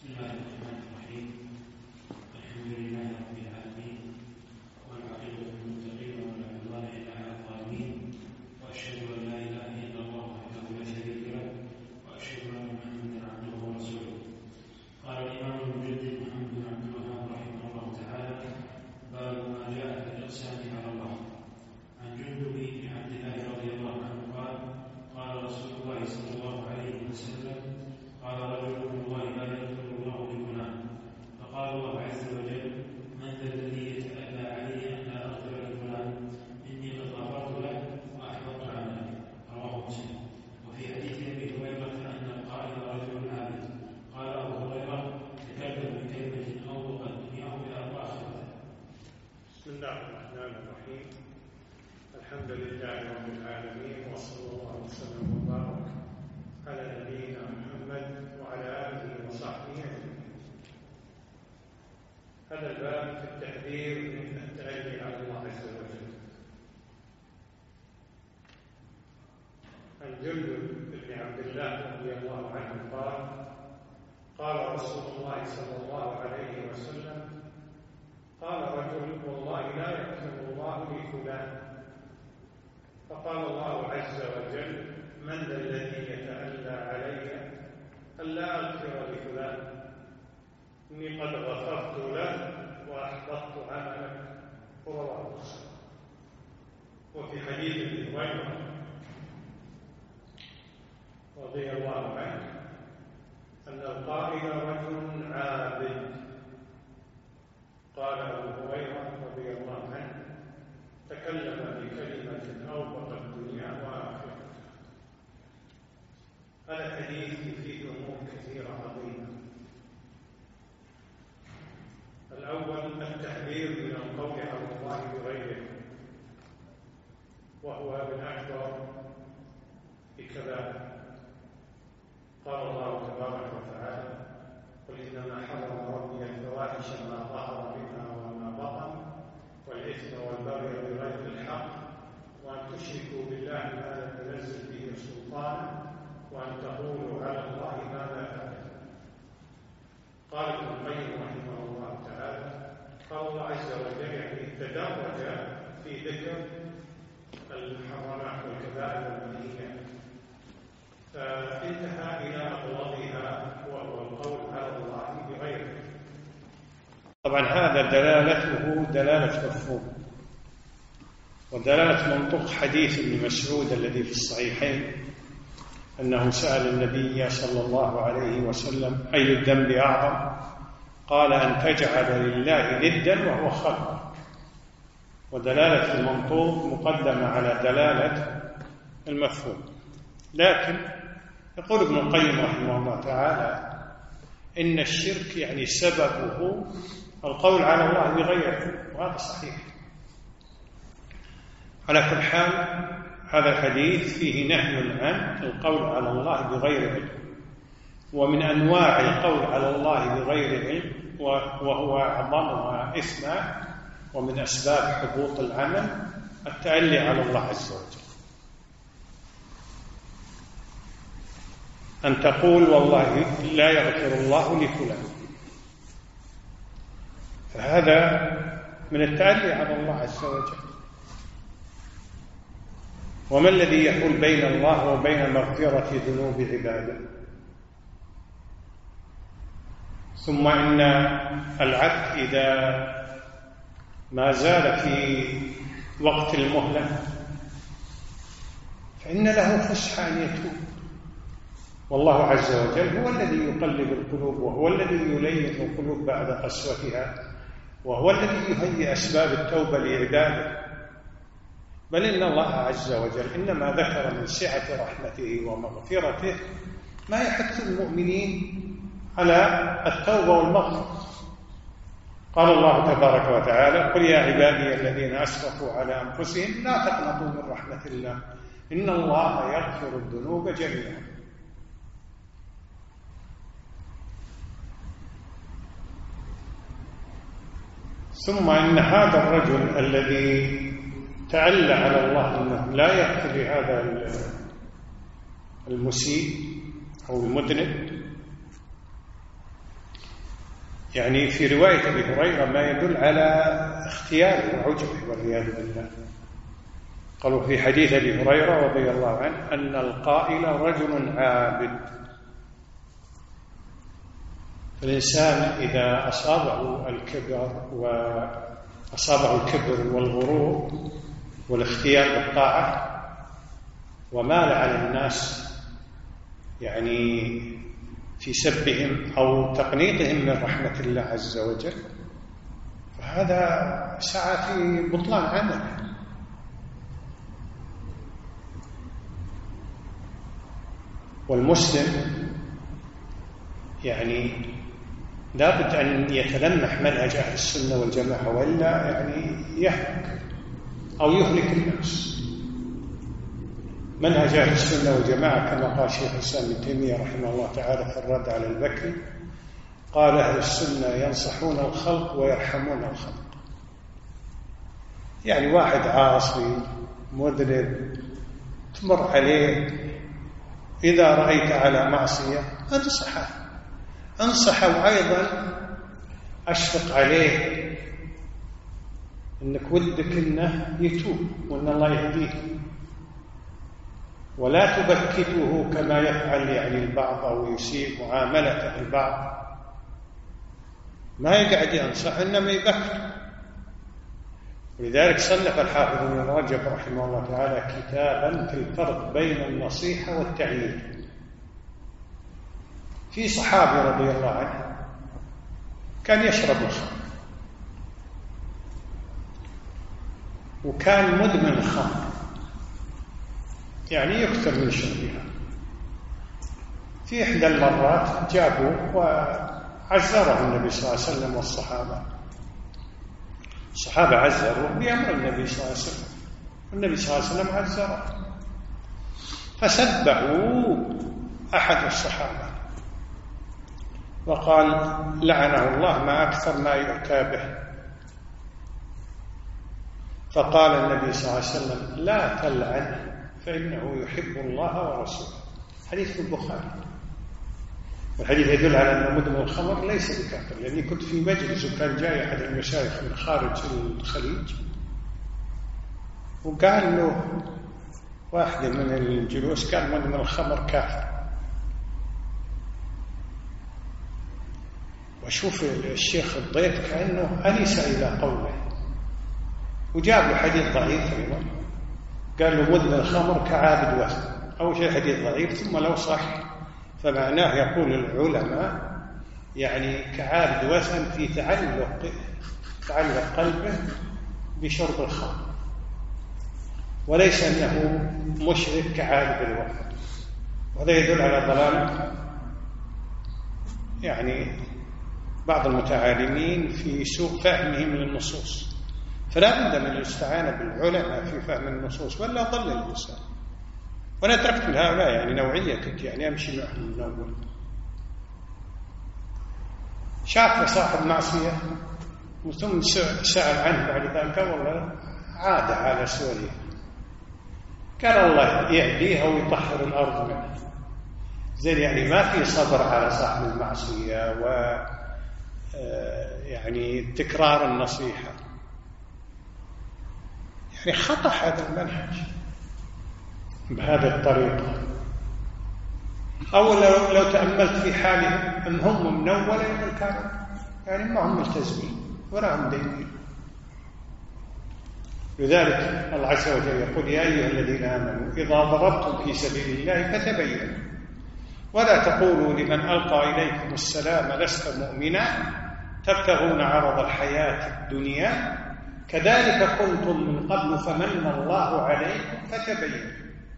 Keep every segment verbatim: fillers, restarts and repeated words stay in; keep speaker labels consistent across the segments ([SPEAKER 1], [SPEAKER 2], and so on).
[SPEAKER 1] الله الرحمن الرحيم. الحمد لله رب العالمين، والعاقبة للمتقين ولا عدوان إلا على الظالمين، وأشهد أن لا إله إلا الله وحده لا شريك له، وأشهد أن محمدا عبده ورسوله. قال الإمام المجدد محمد بن عبد الوهاب رحمه الله تعالى: باب ما جاء في الإقسام على الله. عن جندب بن عبد الله رضي الله عنه قال: قال رسول الله صلى الله عليه وسلم: قال رجل: والله لا يغفر الله لفلان. فقال الله عز وجل: من ذا الذي يتألى علي أن لا أغفر لفلان؟ إني قد غفرت له وأحبطت عمله. رواه مسلم. وفي حديث أبي هريرة أن القائل رجل عابد. قال أبو هريرة: تكلم بكلمة أوبقت دنياه إلى آخرته.
[SPEAKER 2] بسم الله الرحمن الرحيم. الحمد لله رب العالمين، وصلى الله وسلم وبارك على نبينا محمد وعلى آله وصحبه أجمعين. هذا الباب في التحذير من التألي على الله عز وجل. عن جندب بن عبد الله رضي الله عنه قال: قال رسول الله صلى الله عليه وسلم: قال رجل: والله لا يغفر الله لفلان. فقال الله عز وجل: من ذا الذي يتألى علي ألا أغفر لفلان؟ إني قد غفرت له وأحبطت عملك. رواه مسلم. وفي حديث ابن هريرة رضي الله عنه أن القائل رجل عابد. قال أبو هريرة رضي الله عنه: تكلم بكلمة أوبقت الدنيا وآخرته. هذا الحديث فيه أمور كثيرة عظيمة. الأول التحذير من القول على الله بغيره، وهو من أكبر الكبائر. قال الله تبارك وتعالى: قل إنما حرم ربي الفواحش ما ظهر منها وما بطن والإثم والبغي بغير الحق وأن تشركوا بالله ما لم ينزل به سلطانا وأن تقولوا على الله ما لا تعلمون. قال ابن القيم رحمه الله تعالى: قال الله عز وجل يعني تدرج في ذكر المحرمات والكبائر والمنهيات، فانتهى إلى أبلغها وهو القول على الله بغيره. طبعا هذا دلالته دلالة مفهوم، ودلالة منطق حديث ابن مسعود الذي في الصحيحين أنه سأل النبي صلى الله عليه وسلم: أي الذنب أعظم؟ قال: أن تجعل لله ندا وهو خلقك. ودلالة المنطوق مقدمة على دلالة المفهوم. لكن يقول ابن القيم رحمه الله تعالى: إن الشرك يعني سببه القول على الله بغيره، وهذا صحيح. على كل حال هذا الحديث فيه نهي عن القول على الله بغير علم، ومن أنواع القول على الله بغير علم وهو أعظمها إثما ومن أسباب حبوط العمل التألي على الله عز وجل. أن تقول والله لا يغفر الله لفلان، فهذا من التألي على الله عز وجل. وما الذي يحول بين الله وبين مغفرة ذنوب عباده؟ ثم إن العبد إذا ما زال في وقت المهلة فإن له فسحة أن يتوب، والله عز وجل هو الذي يقلب القلوب، وهو الذي يلين القلوب بعد قسوتها، وهو الذي يهيئ أسباب التوبة لعباده. بل إن الله عز وجل إنما ذكر من سعة رحمته ومغفرته ما يحث المؤمنين على التوبة والمغفرة. قال الله تبارك وتعالى: قل يا عبادي الذين أسرفوا على أنفسهم لا تقنطوا من رحمة الله إن الله يغفر الذنوب جميعا. ثم إن هذا الرجل الذي تألى على الله أنه لا يغفر لهذا المسيء أو المذنب يعني في رواية أبي هريرة ما يدل على اختياره وعجبه والعياذ بالله. قالوا في حديث أبي هريرة رضي الله عنه أن القائل رجل عابد. الإنسان إذا أصابه الكبر وأصابه الكبر والغرور والاختيار بالطاعة ومال على الناس يعني في سبهم أو تقنيطهم من رحمة الله عز وجل، فهذا سعى في بطلان عمله. والمسلم يعني لابد أن يتلمح منهج أهل السنة والجماعة، وإلا يعني يهلك أو يهلك الناس. منهج أهل السنة والجماعة كما قال شيخ الإسلام ابن تيمية رحمه الله تعالى في الرد على البكري، قال أهل السنة ينصحون الخلق ويرحمون الخلق. يعني واحد عاصي مذنب تمر عليه، إذا رأيت على معصية انصحه انصحه وأيضا أشفق عليه إنك ودك إنه يتوب وإن الله يهديه، ولا تبكته كما يفعل يعني البعض أو يسيء معاملته البعض، ما يقعد ينصح إنما يبكت. ولذلك صنف الحافظ ابن رجب رحمه الله تعالى كتابا في الفرق بين النصيحة والتعيير. في صحابي رضي الله عنه كان يشرب الخمر وكان مدمن الخمر، يعني يكثر من شربها. في إحدى المرات جابوه وعزره النبي صلى الله عليه وسلم والصحابة. الصحابة عزروه بأمر النبي صلى الله عليه وسلم، والنبي صلى الله عليه وسلم عزره، فسبه أحد الصحابة وقال لعنه الله ما أكثر ما يؤتى به. فقال النبي صلى الله عليه وسلم لا تلعنه فإنه يحب الله ورسوله. حديث في البخاري، والحديث يدل على أن مدمن الخمر ليس بكافر، لأني كنت في مجلس وكان جاي أحد المشايخ من خارج الخليج وقال له واحدة من الجلوس كان مدمن الخمر كافر. وشوف الشيخ الضيف كأنه أنس إلى قوله، وجاب له حديث ضعيف أيضا قال له مدمن الخمر كعابد وثن. أول شيء حديث ضعيف، ثم لو صح فمعناه يقول العلماء يعني كعابد وثن في تعلق تعلق قلبه بشرب الخمر، وليس أنه مشرك كعابد الوثن. وهذا يدل على ضلال يعني بعض المتعالمين في سوء فهمهم للنصوص، فلا بد من الاستعانة بالعلماء في فهم النصوص ولا ضل الإنسان. وأنا تركت من هؤلاء يعني نوعية، كنت يعني أمشي معهم من أول. شاف صاحب معصية ثم سأل عنه بعد ذلك والله عاد على سوريا، قال الله يهديها ويطهر الأرض منه. زين يعني ما في صبر على صاحب المعصية و يعني تكرار النصيحة، يعني خطأ هذا المنهج بهذه الطريقة. أو لو, لو تأملت في حالهم أن هم من أول يوم كانوا يعني ما هم ملتزمين ولا هم دينين. لذلك الله عز وجل يقول يا أيها الذين آمنوا إذا ضربتم في سبيل الله فتبينوا ولا تقولوا لمن ألقى إليكم السلام لست مؤمنا تبتغون عرض الحياة الدنيا كذلك كنتم من قبل فمن الله عليكم فتبينوا.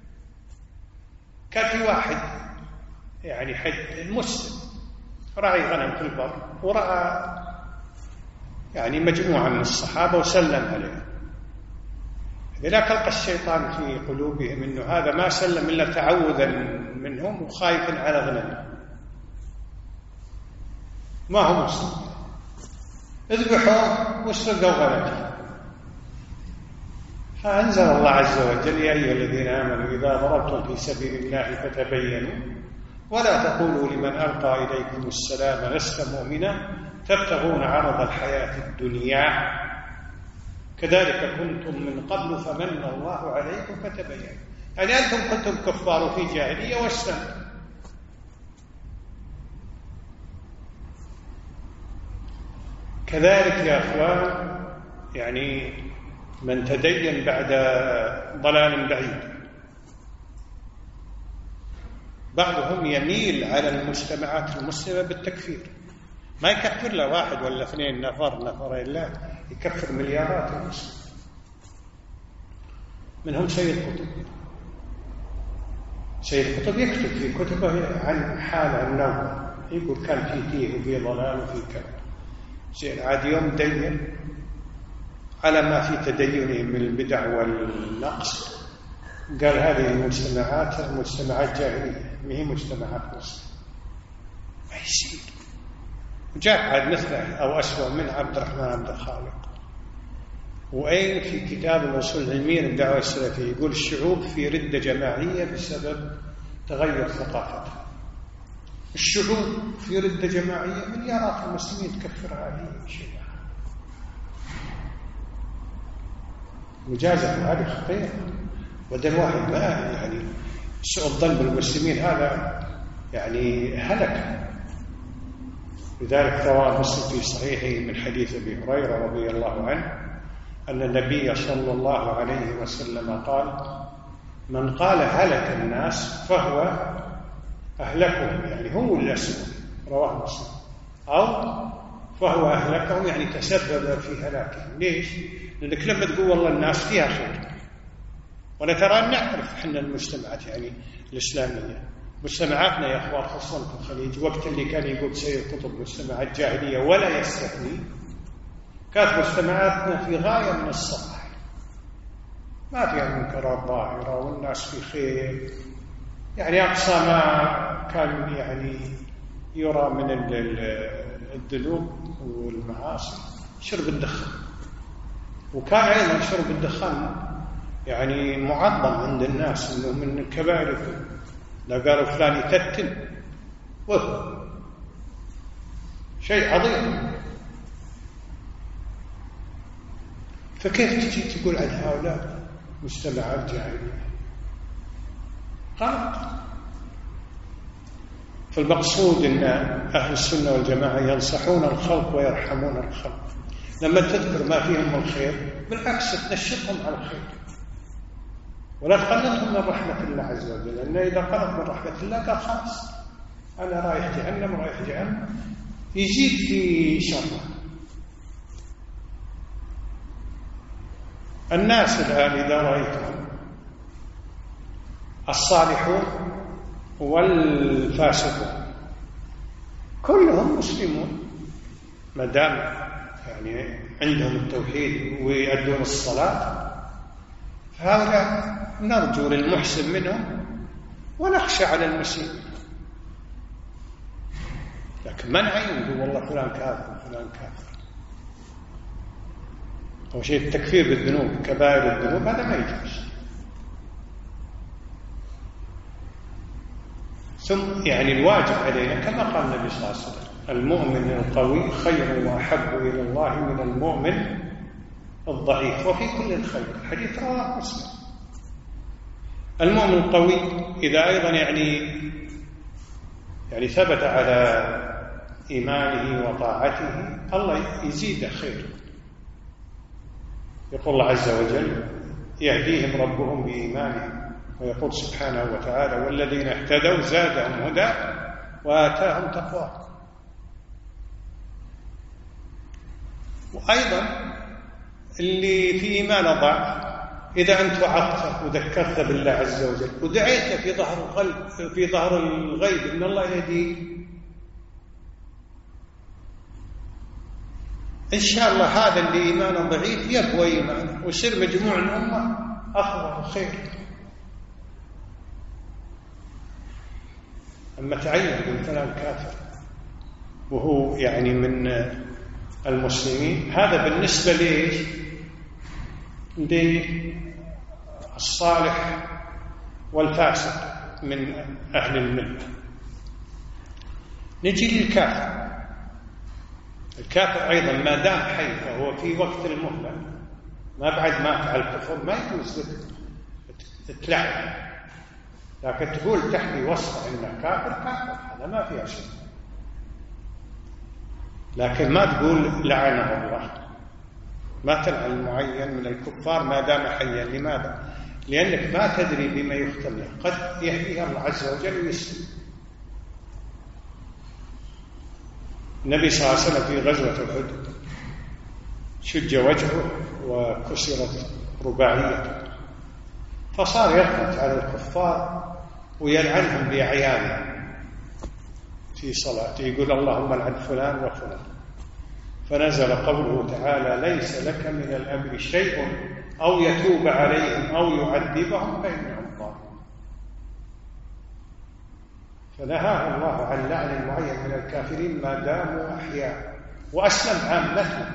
[SPEAKER 2] كان في واحد يعني حد مسلم راعي غنم في البر ورأى يعني مجموعة من الصحابة وسلم عليهم، لذلك ألقى الشيطان في قلوبهم إنه هذا ما سلم إلا تعوذا منهم وخايفا على غنمه، ما هو مسلم، اذبحوا واسرقوا غنمه. فأنزل الله عز وجل يا أيها الذين آمنوا إذا ضربتم في سبيل الله فتبينوا ولا تقولوا لمن ألقى إليكم السلام لست مؤمنا تبتغون عرض الحياة الدنيا كذلك كنتم من قبل فمن الله عليكم فتبينوا. يعني أنتم كنتم كفار في جاهلية واسلمتم. كذلك يا أخوان يعني من تدين بعد ضلال بعيد بعضهم يميل على المجتمعات المسلمة بالتكفير، ما يكفر له واحد ولا اثنين نفر نفرين، لا، يكفر مليارات المسلمين. منهم سيد قطب. سيد قطب يكتب في كتبه عن حال النوبة، يقول كان في تيه وفي ضلال وفي كذا. زين عاد يوم دين على ما في تدينهم من البدع والنقص، قال هذه المجتمعات مجتمعات جاهلية ما هي مجتمعات مسلمة. ما يصير. وجاء عاد مثله أو أسوأ من عبد الرحمن عبد الخالق. وأين في كتاب الأصول العلمية للدعوة السلفية يقول الشعوب في ردة جماعية بسبب تغير ثقافتها. الشعوب في ردة جماعية، مليارات المسلمين تكفر هذه شيء. مجازفة هذه خطيرة. بدل واحد ما يعني سوء الظن بالمسلمين هذا يعني هلك. لذلك روى مسلم في صحيحه من حديث أبي هريرة رضي الله عنه أن النبي صلى الله عليه وسلم قال: من قال هلك الناس فهو أهلكهم، يعني هو الأسوأ، رواه مسلم، أو فهو أهلكهم يعني تسبب في هلاكهم. ليش؟ لأنك لما تقول والله الناس فيها خير، ونترى نعرف احنا المجتمعات يعني الإسلامية، مجتمعاتنا يا أخوان خصوصا في الخليج، وقت اللي كان يقول سيد قطب مجتمعات جاهلية ولا يستثني، كانت مجتمعاتنا في غاية من الصلاح، ما فيها منكرات ظاهرة والناس في خير. يعني أقصى ما كان يعني يرى من الذنوب والمعاصي شرب الدخان، وكان أيضا شرب الدخان يعني معظم عند الناس إنه من الكبائر. لا قالوا فلان يتتن وهو شيء عظيم. فكيف تجي تقول عن هؤلاء مجتمعات جاهلية؟ غلط. فالمقصود أن أهل السنة والجماعة ينصحون الخلق ويرحمون الخلق. لما تذكر ما فيهم من خير بالعكس تنشطهم على الخير، ولا تقنطهم من رحمة الله عز وجل، لأن إذا قنط من رحمة الله قال خلاص أنا رايح جهنم رايح جهنم، يزيد في شره. الناس الآن إذا رأيتهم الصالحون والفاسقون كلهم مسلمون ما دام يعني عندهم التوحيد ويؤدون الصلاة، فهؤلاء نرجو للمحسن منهم ونخشى على المسيء. لكن من عين والله فلان كافر فلان كافر. أو شيء التكفير بالذنوب كبائر الذنوب هذا ما يجوز. ثم يعني الواجب علينا كما قال النبي صلى الله عليه وسلم: المؤمن القوي خير وأحب إلى الله من المؤمن الضعيف وفي كل الخير. الحديث رواه مسلم. المؤمن القوي إذا أيضا يعني يعني ثبت على إيمانه وطاعته الله يزيد خير. يقول الله عز وجل: يهديهم ربهم بإيمانهم، ويقول سبحانه وتعالى: والذين اهتدوا زادهم هدى وآتاهم تقواهم. وأيضا اللي في إيمانه ضعف إذا أنت وعظته وذكرت بالله عز وجل ودعيته في ظهر القلب في ظهر الغيب إن الله يهديه، إن شاء الله هذا اللي إيمانه ضعيف يقوى إيمانه ويصير مجموع الأمة أفضل وخير. أما تعين من فلان كافر وهو يعني من المسلمين، هذا بالنسبة ليش؟ للصالح والفاسق من أهل الملة. نجي للكافر. الكافر أيضا ما دام حي فهو في وقت المهلة، ما بعد مات على الكفر ما يجوز تتلعن، لكن تقول تحمي وصفه إنه كافر كافر، هذا ما فيها شيء، لكن ما تقول لعنه الله، ما تلعن المعين من الكفار ما دام حيا. لماذا؟ لأنك ما تدري بما يختم له، قد يهديه الله عز وجل ويسلم. النبي صلى الله عليه وسلم في غزوة أحد شج وجهه وكسرت رباعيته، فصار يضغط على الكفار ويلعنهم بأعيانهم في صلاته، يقول اللهم لعن فلان وفلان. فنزل قوله تعالى ليس لك من الأمر شيء أو يتوب عليهم أو يعذبهم فإنهم ظالمون. فنهاه الله عن لعن المعين من الكافرين ما داموا أحياء، وأسلم عامتهم.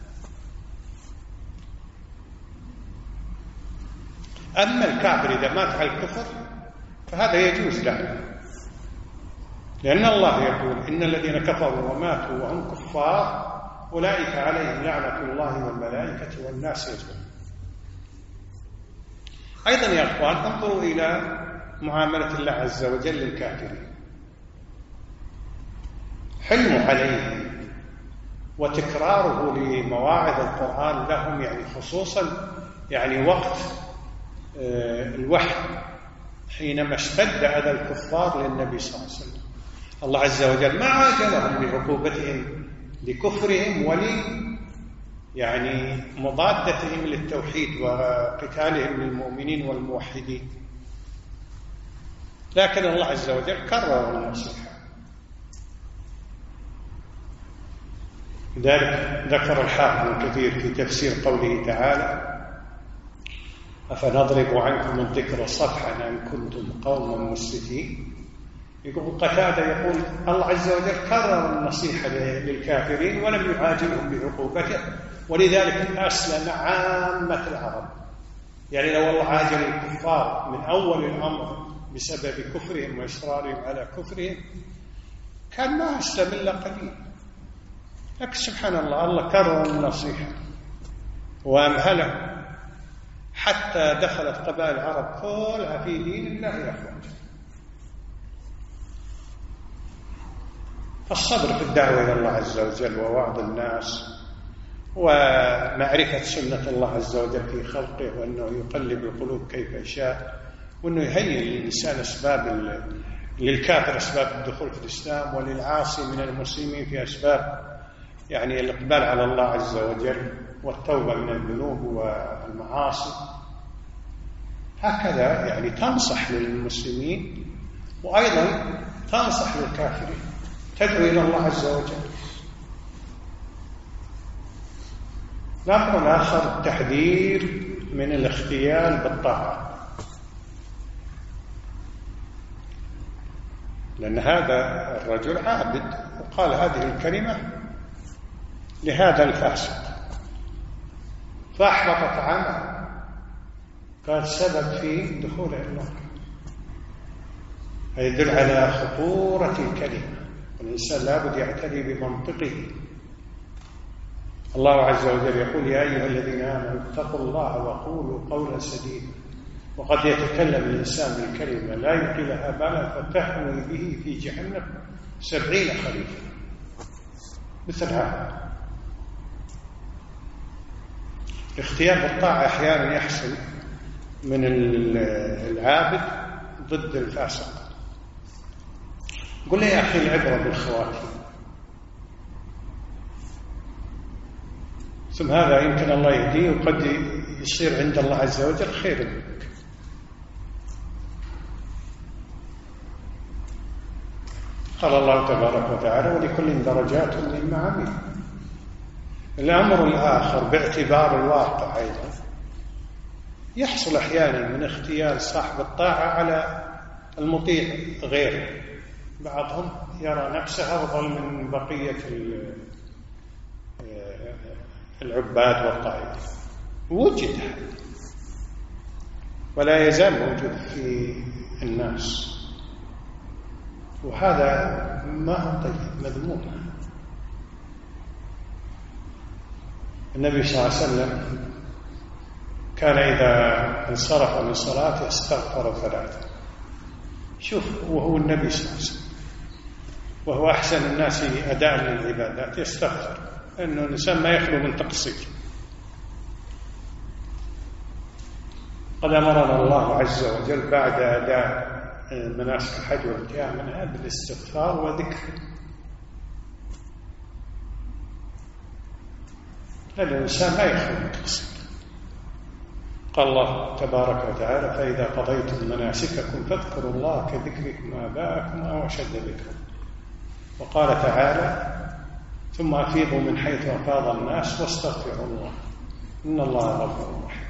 [SPEAKER 2] أما الكافر إذا مات على الكفر فهذا يجوز لعنه، لأن الله يقول إن الذين كفروا وماتوا وهم كفار أولئك عليهم لعنة الله والملائكة والناس أجمعين. أيضا يا أخوان انظروا إلى معاملة الله عز وجل للكافرين، حلمه عليهم وتكراره لمواعظ القرآن لهم، يعني خصوصا يعني وقت الوحي حينما اشتد أذى الكفار للنبي صلى الله عليه وسلم، الله عز وجل ما عاجلهم بعقوبتهم لكفرهم ولي يعني مضادتهم للتوحيد وقتالهم للمؤمنين والموحدين، لكن الله عز وجل كرر النصيحة. لذلك ذكر الحافظ ابن كثير في تفسير قوله تعالى أفنضرب عنكم الذكر صفحا أن كنتم قوما مسرفين، يقول قتادة يقول الله عز وجل كرر النصيحة للكافرين ولم يعاجلهم بعقوبته، ولذلك أسلم عامة العرب. يعني لو الله عاجل الكفار من أول الأمر بسبب كفرهم وإصرارهم على كفرهم كان ما أسلم إلا قليل، لكن سبحان الله الله كرر النصيحة وأمهله حتى دخلت قبائل العرب كلها في دين الله أفواجا. فالصبر في الدعوة إلى الله عز وجل ووعظ الناس ومعرفة سنة الله عز وجل في خلقه، وأنه يقلب القلوب كيف يشاء، وأنه يهيئ للإنسان أسباب للكافر أسباب الدخول في الإسلام، وللعاصي من المسلمين في أسباب يعني الإقبال على الله عز وجل والتوبة من الذنوب والمعاصي. هكذا يعني تنصح للمسلمين وأيضا تنصح للكافرين، تدعو إلى الله عز وجل. الأمر الآخر التحذير من الاختيال بالطاعة، لأن هذا الرجل عابد وقال هذه الكلمة لهذا الفاسق فأحبطت عمله، كان سبب في دخول النار. هذا يدل على خطورة الكلمة، والإنسان لابد يعتني بمنطقه. الله عز وجل يقول يا أيها الذين آمنوا اتقوا الله وقولوا قولا سديدا، وقد يتكلم الإنسان بالكلمة لا يلقي لها بالا فتهوي به في جهنم سبعين خريفا، مثل هذا. الاختيار بالطاعة أحيانا يحصل من العابد ضد الفاسق. قل لي يا أخي العبرة بالخواتيم، ثم هذا يمكن الله يهديه وقد يصير عند الله عز وجل خير منك. قال الله تبارك وتعالى ولكل درجات مما عمل. الأمر الآخر باعتبار الواقع أيضا يحصل أحيانا من اختيار صاحب الطاعة على المطيع غيره، بعضهم يرى نفسه أفضل من بقية العباد والطائفة، وجد ولا يزال موجود في الناس، وهذا ما هو طيب، مذموم. النبي صلى الله عليه وسلم كان إذا انصرف من صلاته استغفر ثلاثة. شوف، وهو النبي صلى الله عليه وسلم وهو أحسن الناس أداء للعبادات يستغفر، لأنه الإنسان ما يخلو من تقصير. قد أمرنا الله عز وجل بعد أداء مناسك الحج والانتهاء منها بالاستغفار وذكر، لأن الإنسان لا يخلو من تقصير. قال الله تبارك وتعالى: فإذا قضيتم مناسككم فاذكروا الله كذكركم آباءكم أو أشد ذكرا. وقال تعالى: ثم أفيضوا من حيث أفاض الناس واستغفروا الله إن الله غفور رحيم.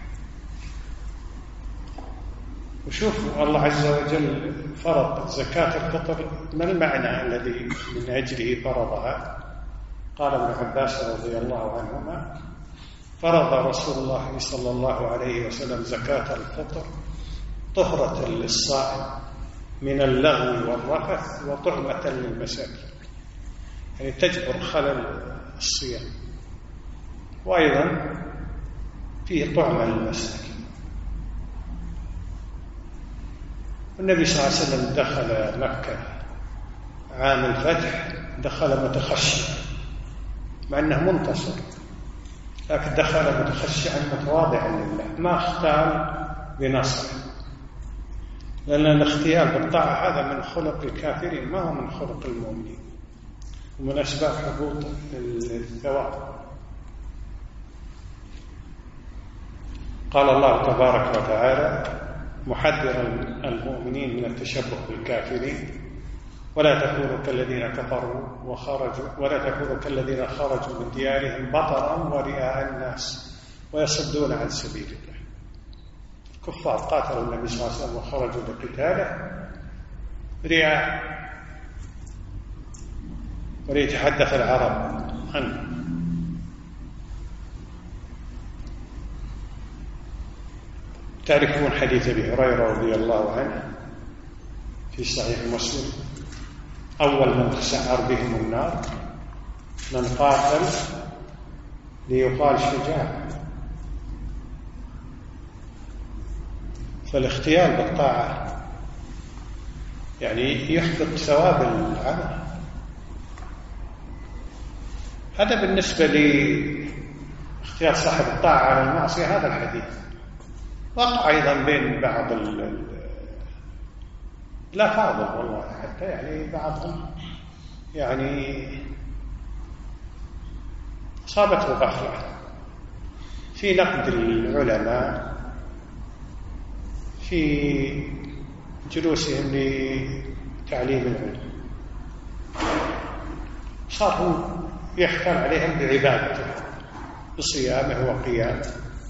[SPEAKER 2] وشوفوا الله عز وجل فرض زكاة الفطر، ما المعنى الذي من أجله فرضها؟ قال ابن عباس رضي الله عنهما: فرض رسول الله صلى الله عليه وسلم زكاة الفطر طهرة للصائم من اللغو والرفث وطعمة للمساكين، يعني تجبر خلل الصيام، وأيضا فيه طعمة للمساكين. النبي صلى الله عليه وسلم دخل مكة عام الفتح، دخل متخشعا مع أنه منتصر، لكن دخل متخشعا متواضعا لله، ما اختال بنصره، لأن الاختيال بالطاعة هذا من خلق الكافرين ما هو من خلق المؤمنين، ومن أسباب حبوط الثواب. قال الله تبارك وتعالى محذرا المؤمنين من التشبه بالكافرين: ولا تكونوا كالذين كفروا وخرجوا ولا تكونوا كالذين خرجوا من ديارهم بطرا ورئاء الناس ويصدون عن سبيل الله. الكفار قاتلوا النبي صلى الله عليه وسلم وخرجوا لقتاله رئاء، وليتحدث العرب عنه. تعرفون حديث أبي هريرة رضي الله عنه في صحيح مسلم: أول من تسعر بهم النار من قاتل ليقال شجاع. فالاختيال بالطاعة يعني يحبط ثواب العمل. هذا بالنسبة لاختيار صاحب الطاعة على المعصية. هذا الحديث وقع أيضا بين بعض ال لا فاضل والله، حتى يعني بعضهم يعني صابته غفلة في نقد العلماء في جلوسهم لتعليم العلم، صاروا يحكم عليهم بعبادته بصيامه وقيامه.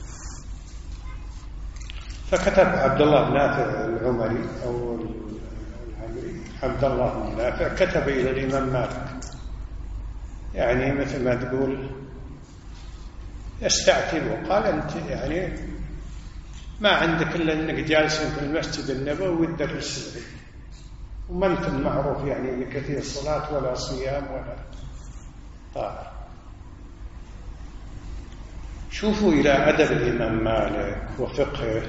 [SPEAKER 2] فكتب عبد الله بن نافع العمري أو العمري عبد الله بن نافع كتب إلى الإمام مالك، يعني مثل ما تقول يستعتب، وقال: أنت يعني ما عندك إلا أنك جالس في المسجد النبوي وتدرس العلم، وما أنت معروف يعني بكثير صلاة ولا صيام ولا طاعة. شوفوا إلى أدب الإمام مالك وفقهه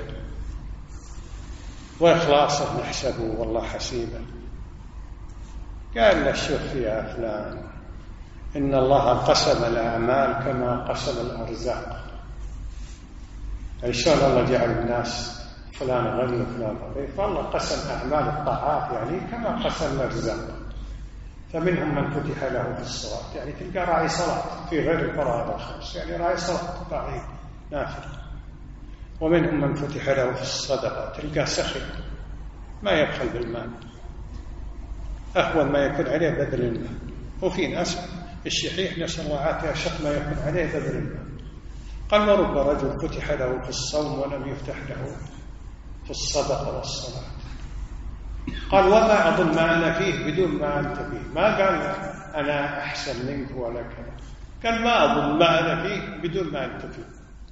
[SPEAKER 2] وإخلاصه نحسبه والله حسيبه. قال له: شوف يا فلان، إن الله قسم الأعمال كما قسم الأرزاق. يعني شلون الله جعل الناس فلان غني وفلان فقير، فالله قسم أعمال الطاعات يعني كما قسم الأرزاق. فمنهم من فتح له في الصلاة، يعني تلقى راعي صلاة في غير الفرائض الخمس، يعني راعي صلاة راعي نافل. ومنهم من فتح له في الصدقة، تلقى سخي ما يبخل بالمال، أهون ما يكون عليه بذل المال. وفي ناس الشحيح نسأل الله العافية أشق ما يكون عليه بذل المال. قال: ورب رجل فتح له في الصوم ولم يفتح له في الصدقة والصلاة. قال: وما أظن ما أنا فيه بدون ما أنت فيه. ما قال أنا أحسن منك ولا كذا، قال ما أظن ما أنا فيه بدون ما أنت فيه.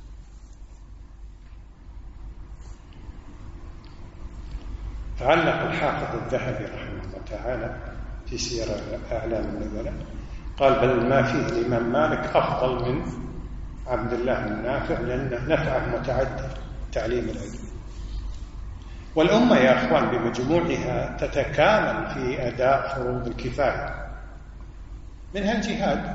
[SPEAKER 2] علق الحافظ الذهبي رحمه الله تعالى في سير أعلام النبلاء، قال: بل ما فيه الإمام مالك أفضل من عبد الله بن نافع لأن نفعه متعدد تعليم العلم. والأمة يا أخوان بمجموعها تتكامل في أداء فروض الكفاية، منها الجهاد.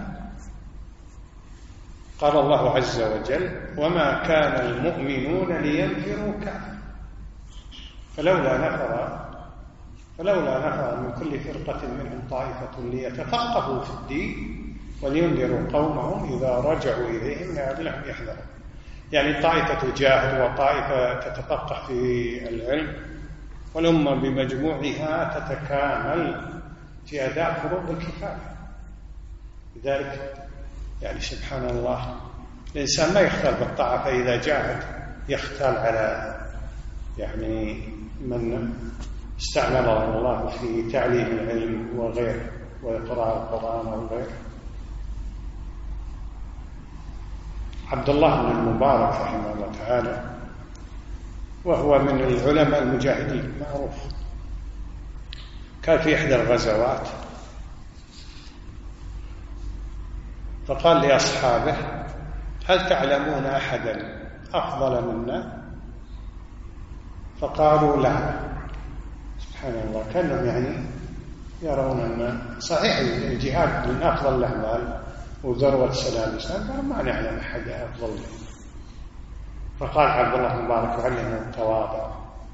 [SPEAKER 2] قال الله عز وجل: وما كان المؤمنون لينفروا كافة فلولا نفر فلولا نفر من كل فرقة منهم طائفة ليتفقهوا في الدين ولينذروا قومهم إذا رجعوا إليهم لعلهم يحذرون. يعني طائفة تجاهد وطائفة تتفقه في العلم، والأمة بمجموعها تتكامل في أداء فروض الكفاية. لذلك يعني سبحان الله الإنسان ما يختال بالطاعة، فإذا جاهد يختال على يعني من استعمله الله في تعليم العلم وغيره وقراءة القرآن وغيره. عبد الله بن المبارك رحمه الله تعالى وهو من العلماء المجاهدين معروف، كان في إحدى الغزوات فقال لأصحابه: هل تعلمون أحدا أفضل منا؟ فقالوا: لا. سبحان الله، كانهم يعني يرون أن صحيح الجهاد من أفضل الأعمال وذروة سلام الإسلام، قالوا: ما نعلم أحد أفضل منه. فقال عبد الله بن مبارك: علمنا التواضع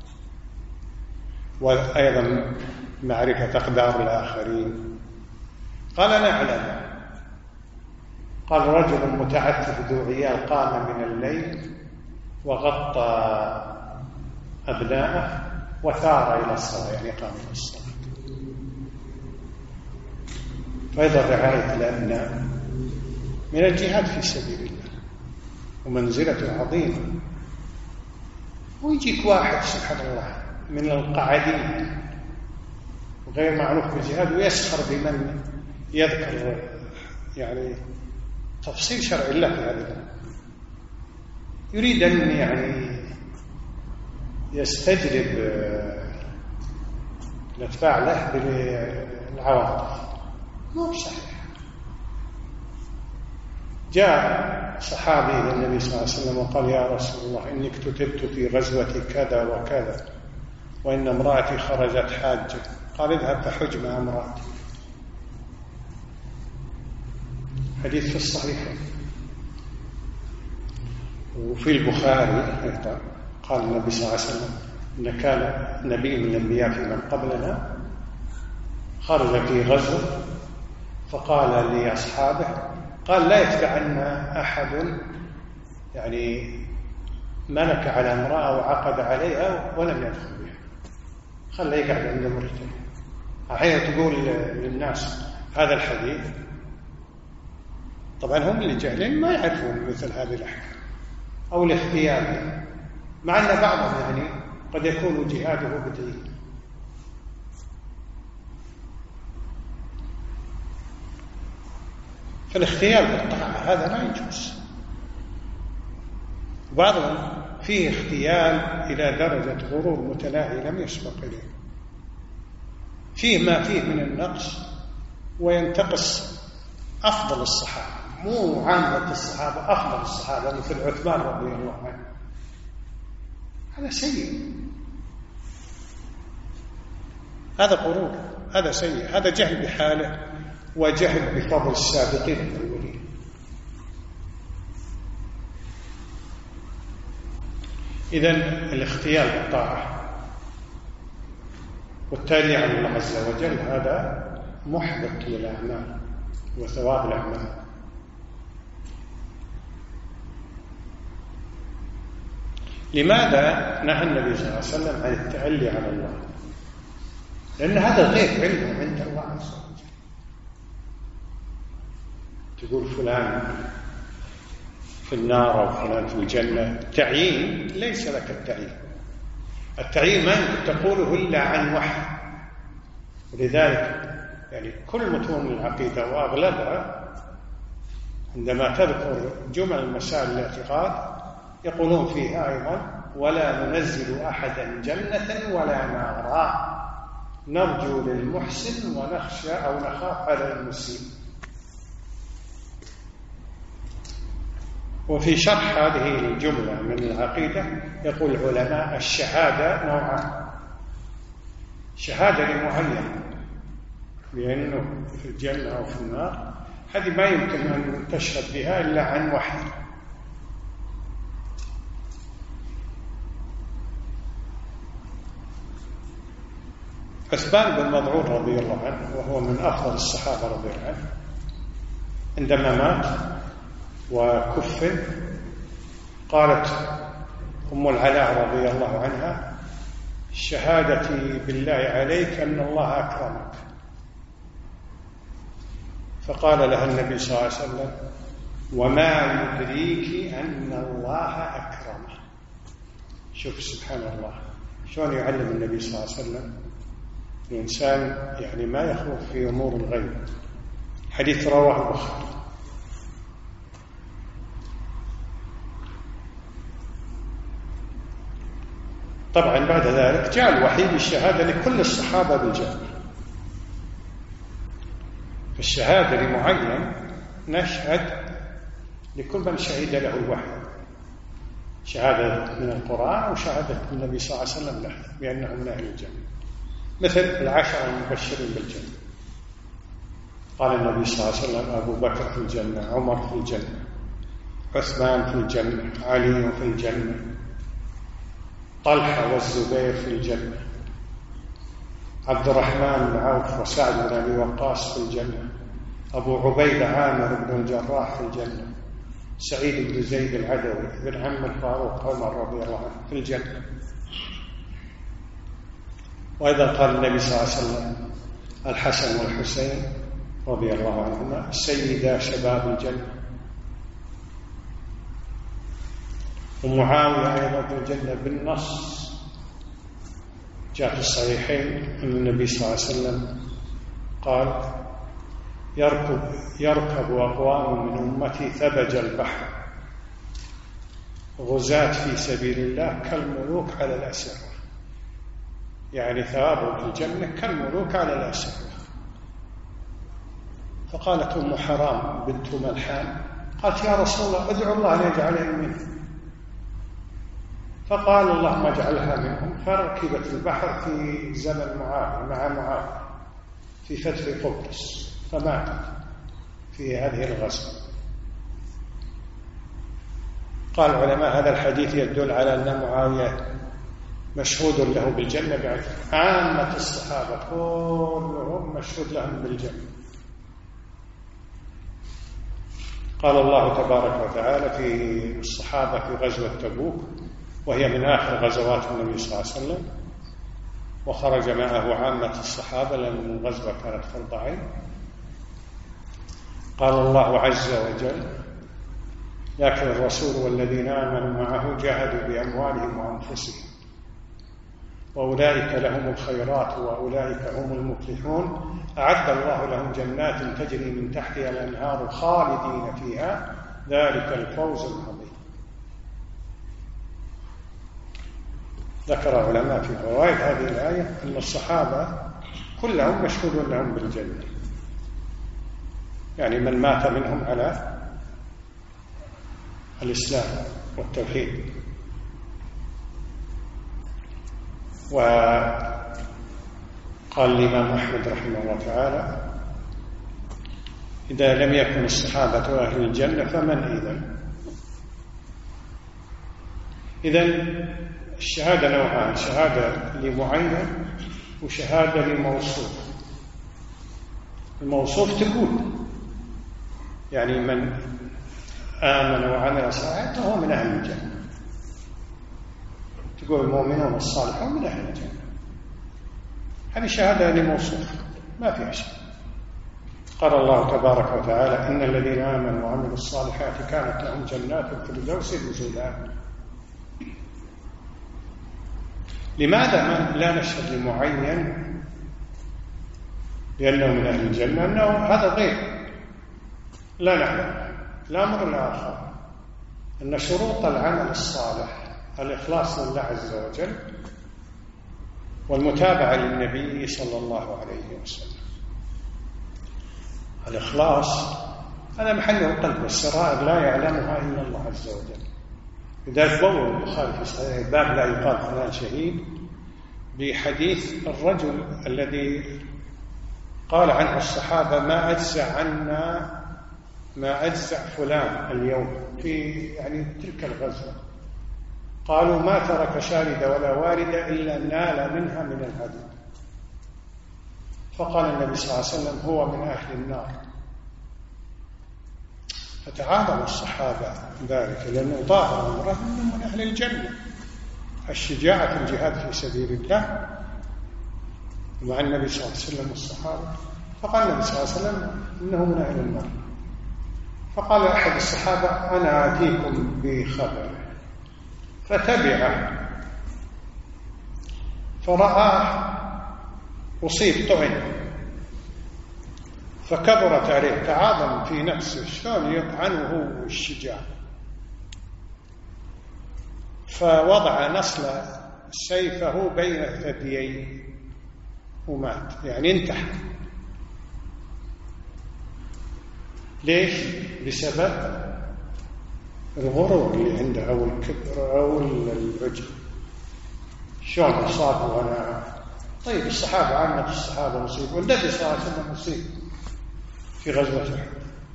[SPEAKER 2] وأيضا معرفة أقدار الآخرين. قال: نعلم. قال: رجل متعفف ذو عيال قام من الليل وغطى أبناءه وثار إلى الصلاة، يعني قام إلى الصلاة. فأيضا رعاية الأبناء من الجهاد في سبيل الله ومنزلة عظيمة. ويجيك واحد سبحان الله من القاعدين وغير معروف بالجهاد ويسخر بمن يذكر يعني تفصيل شرع الله في هذا، يريد أن يعني يستجلب الأتباع له بالعواطف. مو بصحيح. جاء صحابي إلى النبي صلى الله عليه وسلم وقال: يا رسول الله، إني اكتتبت في غزوة كذا وكذا وإن امرأتي خرجت حاجة. قال: اذهب فحج مع امرأتي. حديث في الصحيح. وفي البخاري قال النبي صلى الله عليه وسلم: إن كان نبي من الأنبياء في من قبلنا خرج في غزو فقال لأصحابه، قال: لا يتبعن أحد يعني ملك على امرأة وعقد عليها ولم يدخل بها، خليه يقعد عند مرته. أحيانا تقول للناس هذا الحديث، طبعا هم اللي جاهلين ما يعرفون مثل هذه الأحكام أو الاختيار، مع أن بعضهم يعني قد يكون جهاده بدعي. فالاختيار بالطاعة هذا ما يجوز. بعضهم فيه اختيال إلى درجة غرور متناهي لم يسبق إليه، فيه ما فيه من النقص وينتقص أفضل الصحابة، مو عامة الصحابة، أفضل الصحابة مثل عثمان رضي الله عنه. هذا سيء، هذا غرور، هذا سيء، هذا جهل بحاله وجهل بفضل السابقين الأولين. إذن الاختيار بالطاعة والتالي عن الله عز وجل هذا محبط للأعمال وثواب الأعمال. لماذا نهى النبي صلى الله عليه وسلم عن التعلي على الله؟ لأن هذا غير علم عند الله عز وجل. تقول فلان في النار أو فلان في الجنة، التعيين ليس لك التعيين. التعيين ما يمكن تقوله إلا عن وحي. ولذلك يعني كل متون العقيدة وأغلبها عندما تذكر جمل مسائل الاعتقاد يقولون فيها أيضا: ولا ننزل أحدا جنة ولا نارا، نرجو للمحسن ونخشى أو نخاف على المسيء. وفي شرح هذه الجملة من العقيدة يقول العلماء الشهادة نوعان: شهادة لمعين بأنه في الجنة أو في النار، هذه ما يمكن أن تشهد بها إلا عن وحي. عثمان بن مظعون رضي الله عنه وهو من أفضل الصحابة رضي الله عنه، عندما مات وكفن قالت أم العلاء رضي الله عنها: شهادتي بالله عليك أن الله أكرمك. فقال لها النبي صلى الله عليه وسلم: وما يدريك أن الله أكرمه. شوف سبحان الله شلون يعلم النبي صلى الله عليه وسلم الإنسان يعني ما يخوض في أمور الغيب. حديث رواه البخاري. طبعا بعد ذلك جاء الوحي بالشهادة لكل الصحابة بالجنة. فالشهادة لمعين نشهد لكل من شهد له الوحي، شهادة من القرآن وشهادة النبي صلى الله عليه وسلم له بأنه من أهل الجنة، مثل العشرة المبشرين بالجنة. قال النبي صلى الله عليه وسلم: أبو بكر في الجنة، عمر في الجنة، عثمان في الجنة، علي في الجنة، طلحة والزبير في الجنة، عبد الرحمن بن عوف وسعد بن أبي وقاص في الجنة، أبو عبيدة عامر بن الجراح في الجنة، سعيد بن زيد العدوي بن عم الفاروق عمر رضي الله عنه في الجنة. وأيضا قال النبي صلى الله عليه وسلم: الحسن والحسين رضي الله عنهما سيدا شباب الجنة. ومعاوية أيضا في الجنة بالنص، جاء في الصحيحين أن النبي صلى الله عليه وسلم قال: يركب, يركب أقوام من أمتي ثبج البحر غزاة في سبيل الله كالملوك على الأسرة، يعني ثوابهم في الجنة كالملوك على الأسرة. فقالت أم حرام بنت ملحان قالت: يا رسول الله ادعو الله أن يجعلني منهم. فقال: اللهم اجعلها منهم. فركبت البحر في زمن معاوية مع معاوية في فتح قبرص، فماتت في هذه الغزوة. قال العلماء: هذا الحديث يدل على أن معاوية مشهود له بالجنة بعد عامة الصحابة كلهم مشهود لهم بالجنة. قال الله تبارك وتعالى في الصحابة في غزوة تبوك، وهي من آخر غزوات النبي صلى الله عليه وسلم، وخرج معه عامة الصحابة لأن الغزوة كانت فرض عين. قال الله عز وجل: لكن الرسول والذين آمنوا معه جاهدوا بأموالهم وأنفسهم وأولئك لهم الخيرات وأولئك هم المفلحون، أعد الله لهم جنات تجري من تحتها الأنهار خالدين فيها، ذلك الفوز العظيم. ذكر علماء في فوائد هذه الآية أن الصحابة كلهم مشهود لهم بالجنة، يعني من مات منهم على الإسلام والتوحيد. وقال الإمام أحمد رحمه الله تعالى: إذا لم يكن الصحابة أهل الجنة فمن إذن؟ إذن الشهادة نوعان: شهادة لمعين وشهادة لموصوف. الموصوف تقول يعني من آمن وعمل صالحا فهو من أهل الجنة، تقول المؤمنون الصالحون من أهل الجنة. هذه شهادة لموصوف ما فيها شيء. قال الله تبارك وتعالى: إن الذين آمنوا وعملوا الصالحات كانت لهم جنات الفردوس نزلا. لماذا لا نشهد لمعين لأنه من أهل الجنة؟ أنه هذا غير لا نعلم. الأمر الآخر أن شروط العمل الصالح الإخلاص لله عز وجل والمتابعة للنبي صلى الله عليه وسلم. الإخلاص هذا محله قلب، والسرائر لا يعلمها إلا الله عز وجل. لذلك بوّب البخاري في صحيح باب لا يقال فلان شهيد بحديث الرجل الذي قال عنه الصحابة ما أجزع عنا ما أجزع فلان اليوم في يعني تلك الغزوة، قالوا ما ترك شاردة ولا واردة إلا نال منها من العدو، فقال النبي صلى الله عليه وسلم هو من أهل النار. فتعاظم الصحابة ذلك لأنه ظاهر أمره أنه من أهل الجنة، الشجاعة في الجهاد في سبيل الله مع النبي صلى الله عليه وسلم والصحابة. فقال النبي صلى الله عليه وسلم إنه من أهل النار. فقال أحد الصحابة أنا آتيكم بخبر، فتبعه فرآه أصيب طعن فكبرت عليه، تعاظم في نفسه شلون يطعنه هو الشجاع، فوضع نصل سيفه بين ثدييه ومات، يعني انتحر. ليش؟ بسبب الغرور اللي عنده أو الكبر أو العجب. شلون أصاب وأنا طيب الصحابة عامة الصحابة مصيب، والنبي صلى الله عليه وسلم مصيب في غزوة أحد.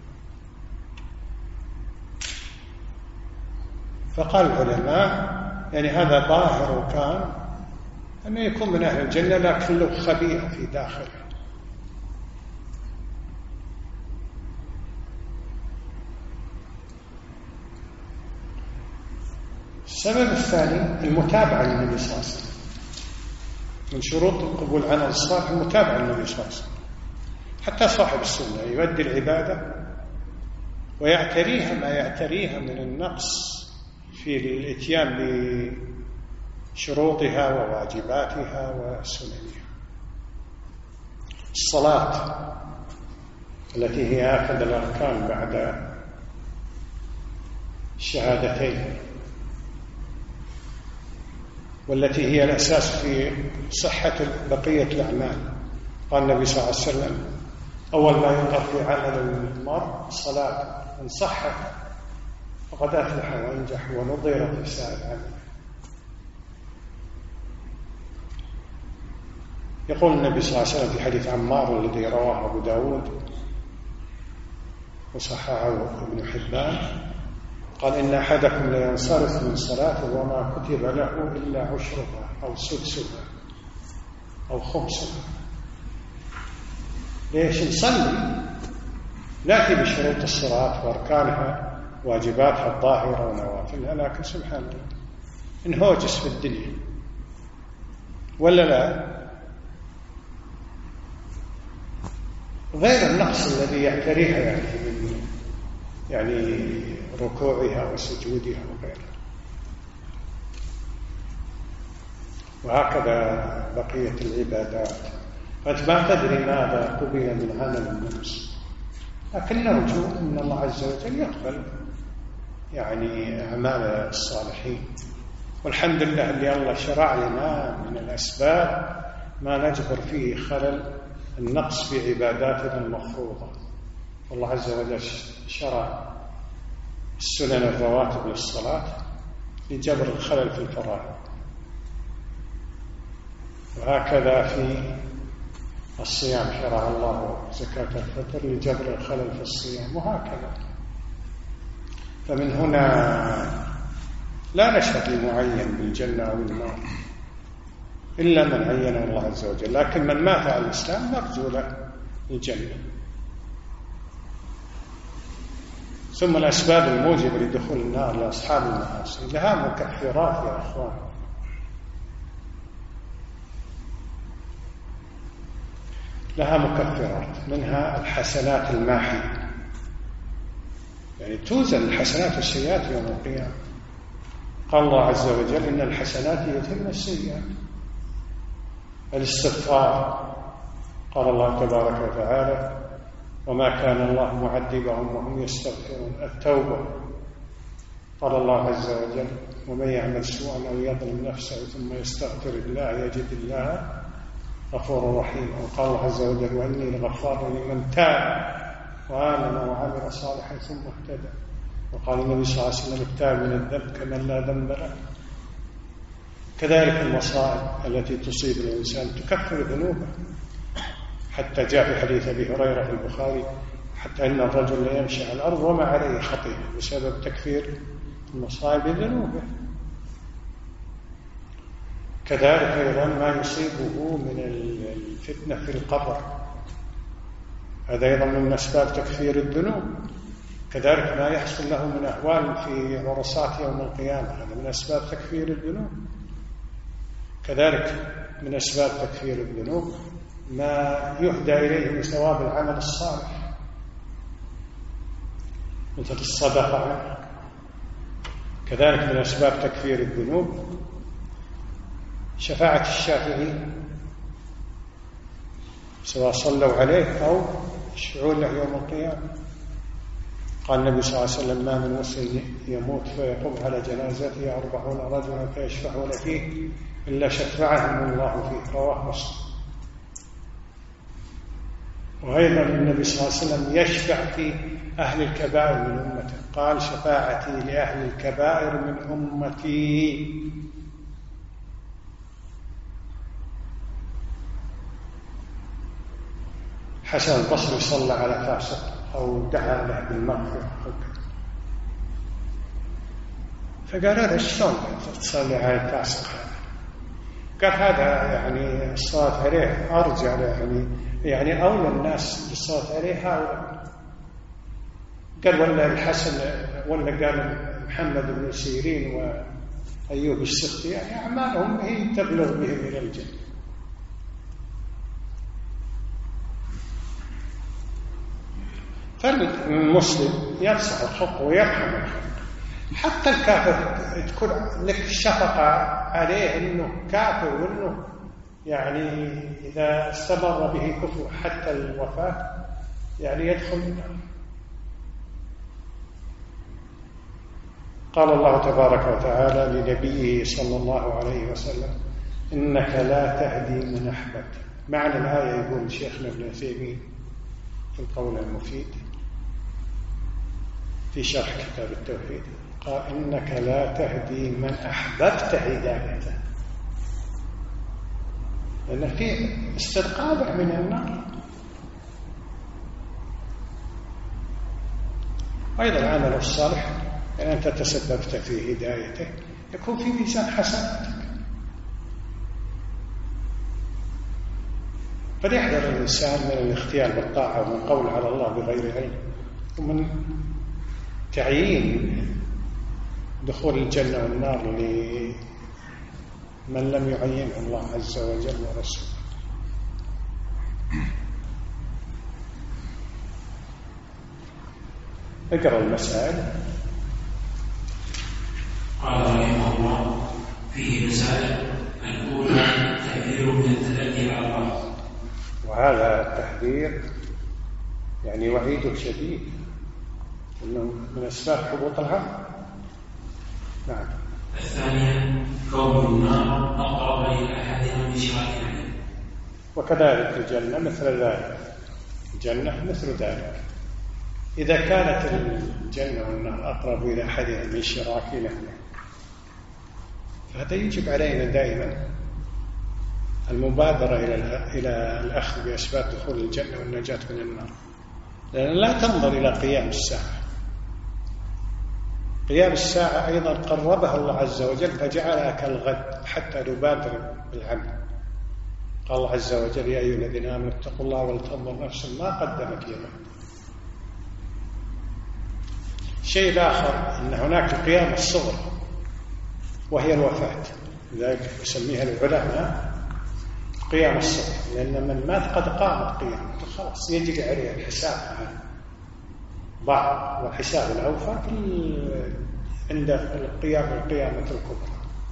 [SPEAKER 2] فقال العلماء يعني هذا ظاهر وكان أنه يكون من أهل الجنة لكن له خبيئة في داخله. السبب الثاني المتابعة للنبي صلى الله عليه وسلم. من شروط قبول العمل الصالح المتابعة للنبي صلى الله عليه وسلم. حتى صاحب السنة يؤدي العبادة ويعتريها ما يعتريها من النقص في الاتيان بشروطها وواجباتها وسننها. الصلاة التي هي آخذ الأركان بعد الشهادتين، والتي هي الأساس في صحة بقية الأعمال. قال النبي صلى الله عليه وسلم أول ما ينظر في عمل المرء الصلاة، إن صحت فقد أفلح وأنجح ونظر في سائر العمل. يقول النبي صلى الله عليه وسلم في حديث عمار الذي رواه أبو داود وصححه ابن حبان قال إن أحدكم لينصرف من صلاته وما كتب له إلا عشرها أو سدسها أو خمسها. ليش نصلي؟ نأتي بشروط الصلاة وأركانها واجباتها الظاهرة ونوافلها، لكن سبحان الله نهوجس في الدنيا ولا لا؟ غير النقص الذي يعتريها يعني من يعني ركوعها وسجودها وغيرها. وهكذا بقية العبادات. فأنت ما تدري ماذا قبل من عمل النفس، لكن نرجو أن الله عز وجل يقبل يعني أعمال الصالحين. والحمد لله اللي الله شرع لنا من الأسباب ما نجبر فيه خلل النقص في عباداتنا المفروضة. والله عز وجل شرع السنن الرواتب للصلاة لجبر الخلل في الفرائض، وهكذا في الصيام شرع الله زكاة الفطر لجبر الخلل في الصيام، وهكذا. فمن هنا لا نشهد لمعين بالجنة أو النار إلا من عينه الله عز وجل، لكن من مات على الإسلام نرجو له الجنة. ثم الأسباب الموجبة لدخول النار لأصحاب المعاصي لها مكفرات يا أخوان، لها مكفرات، منها الحسنات الماحية، يعني توزن الحسنات والسيئات يوم القيامة. قال الله عز وجل إن الحسنات يذهبن السيئات. الاستغفار قال الله تبارك وتعالى وما كان الله معذبهم وهم يستغفرون. التوبة قال الله عز وجل ومن يعمل سوءا أو يظلم نفسه ثم يستغفر الله يجد الله غفور رحيم. وقال الله عز وجل وإني لغفار لمن تاب وآمن وعمل وعمل صالحا ثم اهتدى. وقال النبي صلى الله عليه وسلم: التائب من الذنب كمن لا ذنب له. كذلك المصائب التي تصيب الإنسان تكفر ذنوبه، حتى جاء في حديث أبي هريرة في البخاري: حتى إن الرجل لا يمشي على الأرض وما عليه خطيئة، بسبب تكفير المصائب ذنوبه. كذلك أيضا ما يصيبه من الفتنة في القبر، هذا أيضا من أسباب تكفير الذنوب. كذلك ما يحصل له من أهوال في عرصات يوم القيامة، هذا من أسباب تكفير الذنوب. كذلك من أسباب تكفير الذنوب ما يهدى إليه من ثواب العمل الصالح، مثل الصدقة. كذلك من أسباب تكفير الذنوب شفاعة الشافعين، سواء صلوا عليه أو يشفعون له يوم القيامة. قال النبي صلى الله عليه وسلم: ما من مسلم يموت فيقوم على جنازته أربعون رجلا فيشفعون فيه إلا شفعهم الله فيه، رواه مسلم. وأيضا النبي صلى الله عليه وسلم يشفع في أهل الكبائر من أمته، قال: شفاعتي لأهل الكبائر من أمتي. حسن البصري صلى على فاسق أو دعا له بالمغفرة، فقال: هذا شلون تصلي على الفاسق هذا؟ قال: هذا يعني الصلاة عليه أرجع له، يعني يعني أولى الناس بالصلاة عليه هؤلاء. قال: ولا الحسن، ولا قال محمد بن سيرين وأيوب السختياني، يعني أعمالهم هي تبلغ بهم إلى الجنة. فالمسلم ينصح الخلق ويرحم الخلق، حتى الكافر تكون لك شفقة عليه أنه كافر، وأنه يعني إذا استمر به كفر حتى الوفاة يعني يدخل النار. قال الله تبارك وتعالى لنبيه صلى الله عليه وسلم: إنك لا تهدي من أحببت. معنى الآية يقول شيخنا ابن عثيمين في القول المفيد في شرح كتاب التوحيد، قال: إنك لا تهدي من أحببت هدايته، لأن فيه استرقابه من النار. أيضا العمل الصالح يعني أنت تسببت في هدايته يكون في ميزان حسناتك. فليحذر الإنسان من الاختيار بالطاعة ومن قول على الله بغير علم، ومن تعيين دخول الجنة والنار لمن لم يعينه الله عز وجل ورسوله. اقرأ المسائل.
[SPEAKER 1] قال رحمه الله: فيه مسائل. الأولى: التحذير من التأدي على الله،
[SPEAKER 2] وهذا التحذير يعني وعيد شديد، إنه من أسباب حبوط العمل. نعم.
[SPEAKER 1] الثانية: كون النار أقرب إلى أحدنا من شراك عليه،
[SPEAKER 2] وكذلك الجنة مثل ذلك، الجنة مثل ذلك. إذا كانت الجنة والنار أقرب إلى أحدنا من شراك له، فهذا يجب علينا دائما المبادرة إلى إلى الأخذ بأسباب دخول الجنة والنجاة من النار، لأن لا تنظر إلى قيام الساعة. قيام الساعة أيضا قربها الله عز وجل فجعلها كالغد حتى نبادر بالعمل. قال الله عز وجل: يا أيها الذين آمنوا اتقوا الله ولتنظر نفس ما قدمت لغد. شيء الآخر أن هناك القيام الصغرى وهي الوفاة، لذلك يسميها العلماء قيام الصغرى، لأن من مات قد قامت قيامته خلاص يجري عليه الحساب بعض، والحساب الأوفى عند القيام القيامة الكبرى.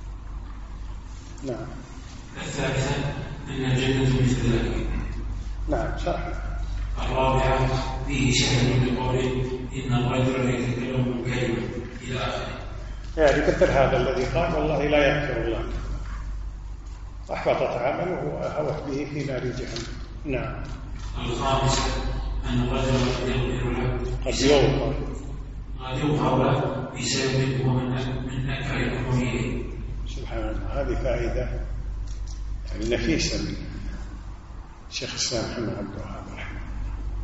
[SPEAKER 2] نعم.
[SPEAKER 1] الثالثة: أن الجنة مثل ذلك.
[SPEAKER 2] نعم شرحنا.
[SPEAKER 1] الرابعة: فيه شاهد بقوله: إن الرجل يتكلم بالكلمة إلى آخره،
[SPEAKER 2] يعني مثل هذا الذي قال: والله لا يغفر الله، أحبطت عمله وهوت به في نار جهنم. نعم.
[SPEAKER 1] الخامسة: أن الرجل يغفر له
[SPEAKER 2] قد يظهر
[SPEAKER 1] قد يظهر بسبب ومن من أكثر الأمور. سبحان
[SPEAKER 2] الله. هذه فائدة يعني نفيسة من شيخ الإسلام محمد عبد الوهاب رحمه الله.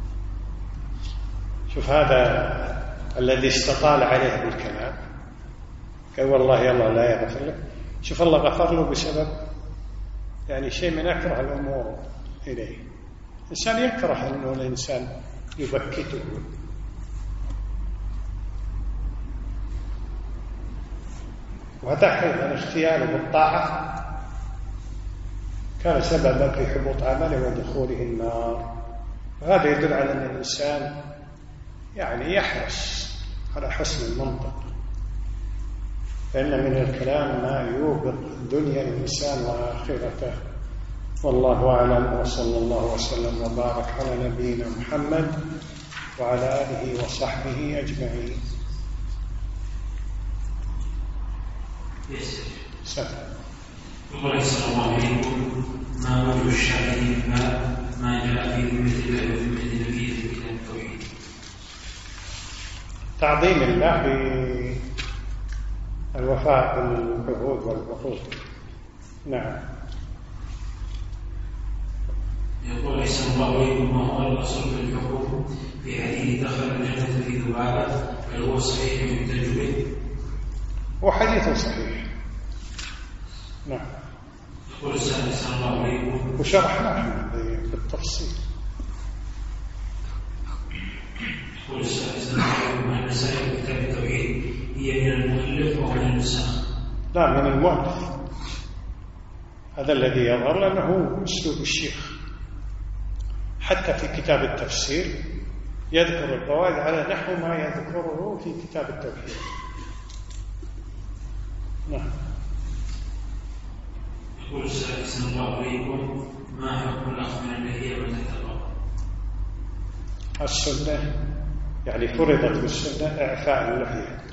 [SPEAKER 2] شوف هذا الذي استطال عليه بالكلام قال والله الله لا يغفر له. شوف الله غفر له بسبب يعني شيء من أكره الأمور إليه. الإنسان يكره أنه الإنسان يبكته. وهذا حين اختياره بالطاعة كان سببا في حبوط عمله ودخوله النار. وهذا يدل على أن الإنسان يعني يحرص على حسن المنطق، فإن من الكلام ما يوبق دنيا الإنسان وآخرته. والله أعلم، وصلى الله وسلم وبارك على نبينا محمد وعلى آله وصحبه أجمعين.
[SPEAKER 1] سلام. يقول صلى الله عليكم ما وجه الشاهد ما ما جاء في ذمة الله وذمة نبيه في كتاب التوحيد.
[SPEAKER 2] تعظيم الله بالوفاء بالعهود والعقود. نعم.
[SPEAKER 1] يقول صلى الله عليكم ما هو الأصل في الحكم في حديث دخل الجنة في ذبابة هل هو صحيح يحتج به؟
[SPEAKER 2] هو حديث صحيح. نعم.
[SPEAKER 1] يقول صلى الله عليكم
[SPEAKER 2] وشرحناه بالتفصيل.
[SPEAKER 1] يقول صلى الله عليكم أن مسائل كتاب التوحيد هي من المؤلف أو من النسخ؟
[SPEAKER 2] لا، من المؤلف. هذا الذي يظهر لأنه أسلوب الشيخ. حتى في كتاب التفسير يذكر الفوائد على نحو ما يذكره في كتاب التوحيد. نعم.
[SPEAKER 1] يقول صلى الله عليكم ما حكم الأخذ من اللحية والتتبع؟
[SPEAKER 2] السنة يعني فرضت بالسنة إعفاء اللحية،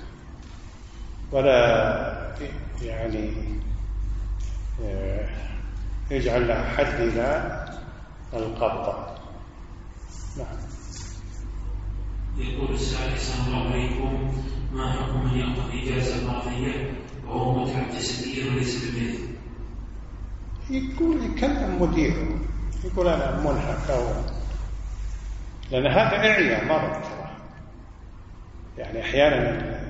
[SPEAKER 2] ولا يعني يجعل لها حد إلى القبضة. نعم.
[SPEAKER 1] يقول السائل صلى الله عليكم ما حكم من يأخذ إجازة مرضية وهو متعب جسديا وليس بالمثل؟
[SPEAKER 2] يقول يكلم مديره يقول أنا منهك، أو لأن هذا إعياء مرض. يعني أحيانا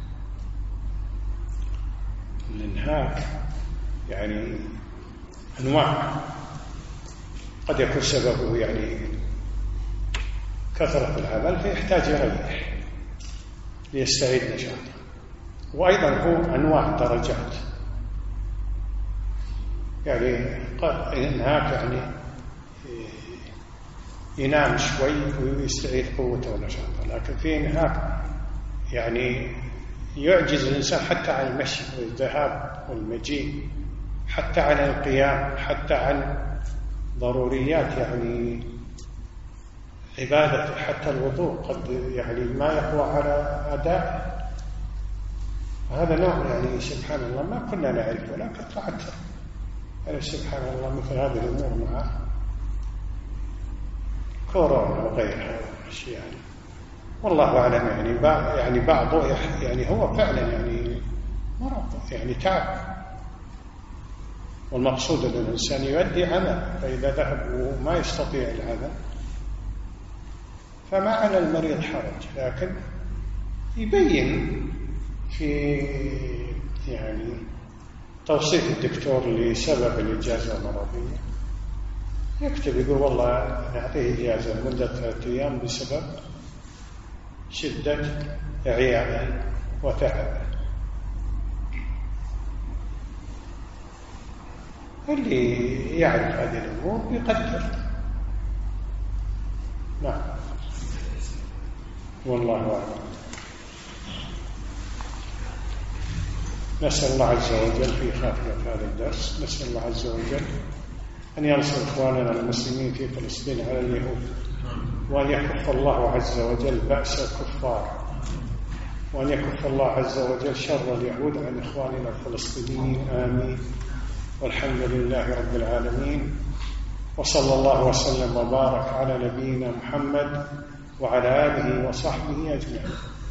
[SPEAKER 2] الانهاك يعني أنواع، قد يكون سببه يعني كثرة العمل فيحتاج يريح ليستعيد نشاطه، وأيضا هو أنواع درجات. يعني قد إنهاك يعني ينام شوي ويستعيد قوته ونشاطه، لكن في إنهاك يعني يعجز الإنسان حتى عن المشي والذهاب والمجيء، حتى عن القيام، حتى عن ضروريات يعني عبادة، حتى الوضوء قد يعني ما يقوى على أداء. هذا نوع يعني سبحان الله ما كنا نعرفه، لكن تعثر يعني سبحان الله مثل هذه الأمور مع كورونا وغيرها أشياء يعني. والله أعلم يعني بعض يعني بعضه يعني هو فعلا يعني مرض يعني تعب، والمقصود أن الإنسان يؤدي عمل، فإذا ذهب وما يستطيع العمل فما على المريض حرج، لكن يبين في يعني توصيف الدكتور لسبب الإجازة المرضية، يكتب يقول والله نعطيه إجازة لمدة ثلاثة أيام بسبب شدة إعياء وتعب. اللي يعرف هذه الأمور يقدر. نعم. والله أعلم. نسأل الله عز وجل في خاتمة هذا الدرس، نسأل الله عز وجل أن ينصر إخواننا المسلمين في فلسطين على اليهود، وأن يكف الله عز وجل بأس الكفار، وأن يكف الله عز وجل شر اليهود عن إخواننا الفلسطينيين. آمين. والحمد لله رب العالمين، وصلى الله وسلم وبارك على نبينا محمد وعلى آله وصحبه أجمعين.